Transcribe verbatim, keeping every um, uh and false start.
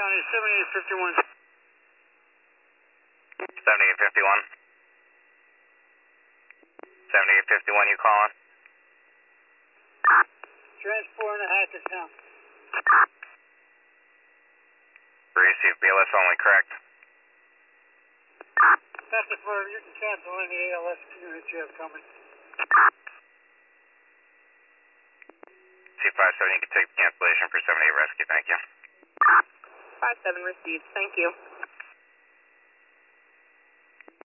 County, seventy-eight fifty-one. seventy-eight fifty-one. seventy-eight fifty-one, you calling? Transport in Hackettstown. Receive B L S only, correct? That's the for you can cancel any A L S units you have coming. C five seven, you can take cancellation for seventy-eight rescue, thank you. five seven received, thank you.